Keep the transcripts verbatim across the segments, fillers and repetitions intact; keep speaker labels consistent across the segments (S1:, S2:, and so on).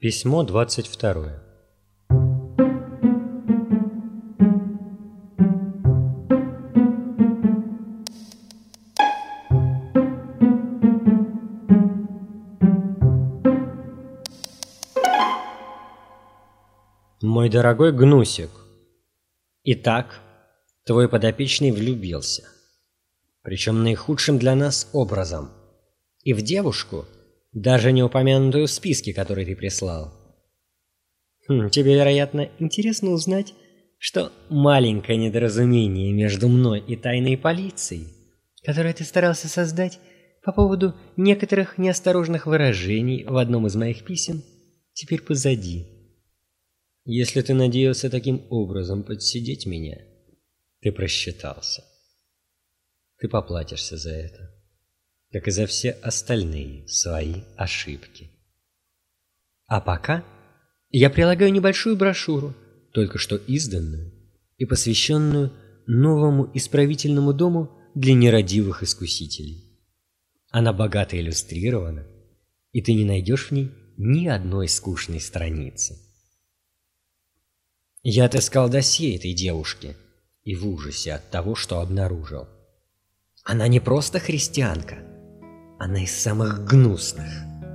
S1: Письмо двадцать второе. Мой дорогой Гнусик, итак, твой подопечный влюбился, причем наихудшим для нас образом, и в девушку, даже не упомянутую в списке, который ты прислал. Хм, тебе, вероятно, интересно узнать, что маленькое недоразумение между мной и тайной полицией, которое ты старался создать по поводу некоторых неосторожных выражений в одном из моих писем, теперь позади. Если ты надеялся таким образом подсидеть меня, ты просчитался. Ты поплатишься за это, как и за все остальные свои ошибки. А пока я прилагаю небольшую брошюру, только что изданную и посвященную новому исправительному дому для нерадивых искусителей. Она богато иллюстрирована, и ты не найдешь в ней ни одной скучной страницы. Я отыскал досье этой девушки и в ужасе от того, что обнаружил. Она не просто христианка, она из самых гнусных.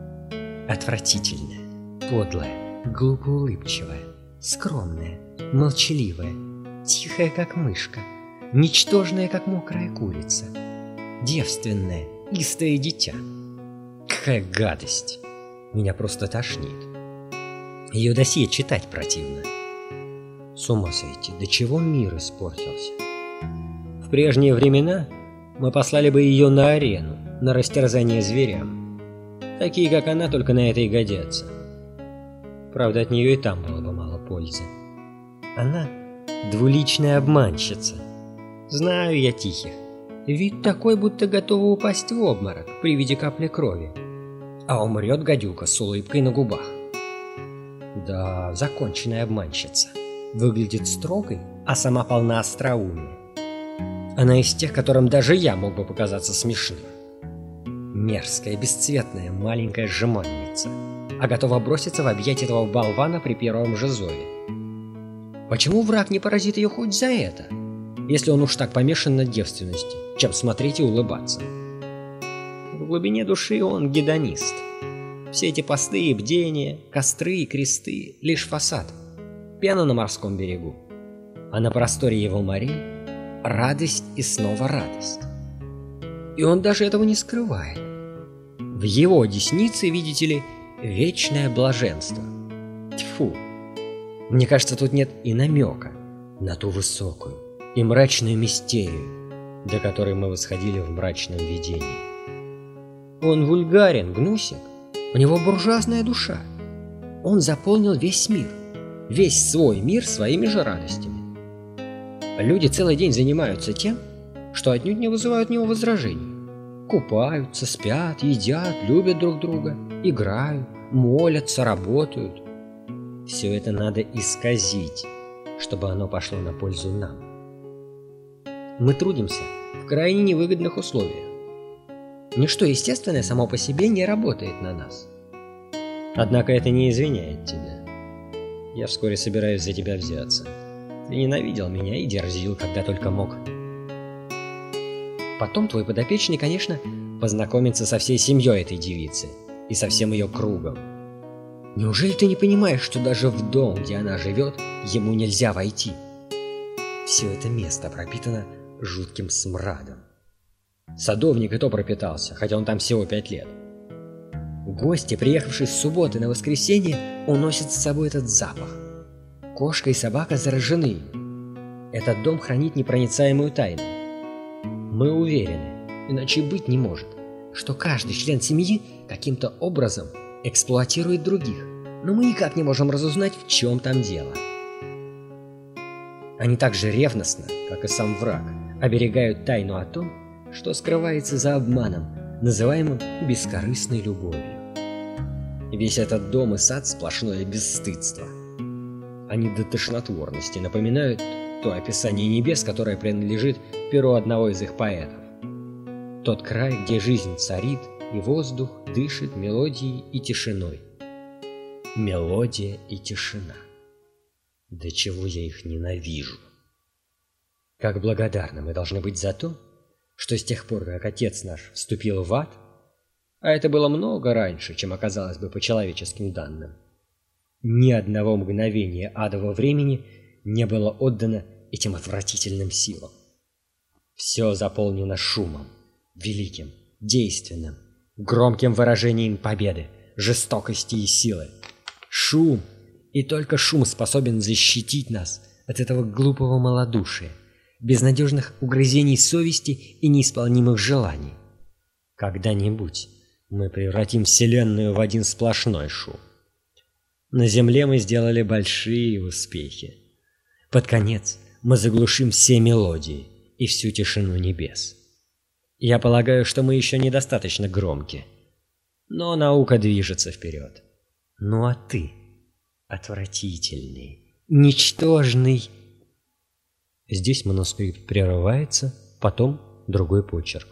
S1: Отвратительная, подлая, глупоулыбчивая, скромная, молчаливая, тихая, как мышка, ничтожная, как мокрая курица, девственная, истое дитя. Какая гадость! Меня просто тошнит. Ее досье читать противно. С ума сойти, до чего мир испортился. В прежние времена мы послали бы ее на арену, на растерзание зверям. Такие, как она, только на это и годятся. Правда, от нее и там было бы мало пользы. Она двуличная обманщица. Знаю я тихих. Вид такой, будто готова упасть в обморок при виде капли крови. А умрет гадюка с улыбкой на губах. Да, законченная обманщица. Выглядит строгой, а сама полна остроумия. Она из тех, которым даже я мог бы показаться смешным. Мерзкая, бесцветная, маленькая жеманница, а готова броситься в объятия этого болвана при первом же зове. Почему враг не поразит ее хоть за это, если он уж так помешан на девственности, чем смотреть и улыбаться? В глубине души он гедонист. Все эти посты и бдения, костры и кресты — лишь фасад. Пена на морском берегу, а на просторе его морей радость и снова радость. И он даже этого не скрывает. В его деснице, видите ли, вечное блаженство. Тьфу! Мне кажется, тут нет и намека на ту высокую и мрачную мистерию, до которой мы восходили в мрачном видении. Он вульгарен, Гнусик, у него буржуазная душа. Он заполнил весь мир. Весь свой мир своими же радостями. Люди целый день занимаются тем, что отнюдь не вызывают у него возражений. Купаются, спят, едят, любят друг друга, играют, молятся, работают. Все это надо исказить, чтобы оно пошло на пользу нам. Мы трудимся в крайне невыгодных условиях. Ничто естественное само по себе не работает на нас. Однако это не извиняет тебя. Я вскоре собираюсь за тебя взяться. Ты ненавидел меня и дерзил, когда только мог. Потом твой подопечный, конечно, познакомится со всей семьей этой девицы и со всем ее кругом. Неужели ты не понимаешь, что даже в дом, где она живет, ему нельзя войти? Все это место пропитано жутким смрадом. Садовник и то пропитался, хотя он там всего пять лет. Гости, приехавшие с субботы на воскресенье, уносят с собой этот запах. Кошка и собака заражены. Этот дом хранит непроницаемую тайну. Мы уверены, иначе быть не может, что каждый член семьи каким-то образом эксплуатирует других, но мы никак не можем разузнать, в чем там дело. Они так же ревностно, как и сам враг, оберегают тайну о том, что скрывается за обманом, называемым бескорыстной любовью. Весь этот дом и сад — сплошное бесстыдство. Они до тошнотворности напоминают то описание небес, которое принадлежит перу одного из их поэтов. Тот край, где жизнь царит, и воздух дышит мелодией и тишиной. мелодия и тишина. До чего я их ненавижу! Как благодарны мы должны быть за то, что с тех пор, как Отец наш вступил в ад, а это было много раньше, чем оказалось бы по человеческим данным, ни одного мгновения адового времени не было отдано этим отвратительным силам. Все заполнено шумом, великим, действенным, громким выражением победы, жестокости и силы. Шум, и только шум способен защитить нас от этого глупого малодушия, безнадежных угрызений совести и неисполнимых желаний. Когда-нибудь мы превратим Вселенную в один сплошной шум. На Земле мы сделали большие успехи. Под конец мы заглушим все мелодии и всю тишину небес. Я полагаю, что мы еще недостаточно громки, но наука движется вперед. Ну а ты, отвратительный, ничтожный... Здесь манускрипт прерывается, потом другой почерк.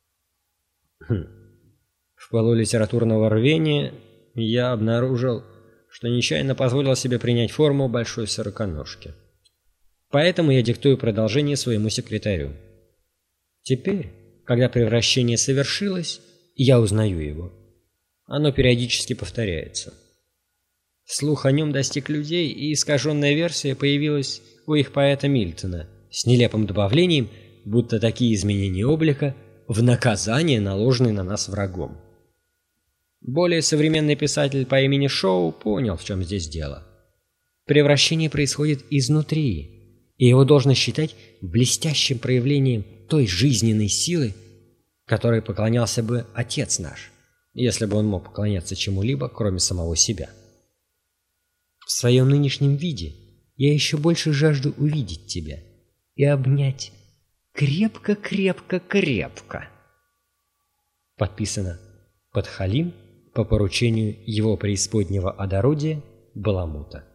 S1: Хм. В пылу литературного рвения я обнаружил, что нечаянно позволил себе принять форму большой сороконожки. Поэтому я диктую продолжение своему секретарю. Теперь, когда превращение совершилось, я узнаю его. Оно периодически повторяется. Слух о нем достиг людей, и искаженная версия появилась у их поэта Мильтона с нелепым добавлением, будто такие изменения облика в наказание, наложенные на нас врагом. Более современный писатель по имени Шоу понял, в чем здесь дело. Превращение происходит изнутри, и его должно считать блестящим проявлением той жизненной силы, которой поклонялся бы Отец наш, если бы он мог поклоняться чему-либо, кроме самого себя. В своем нынешнем виде я еще больше жажду увидеть тебя и обнять крепко-крепко-крепко. Подписано Подхалим по поручению его преисподнего одородия Баламута.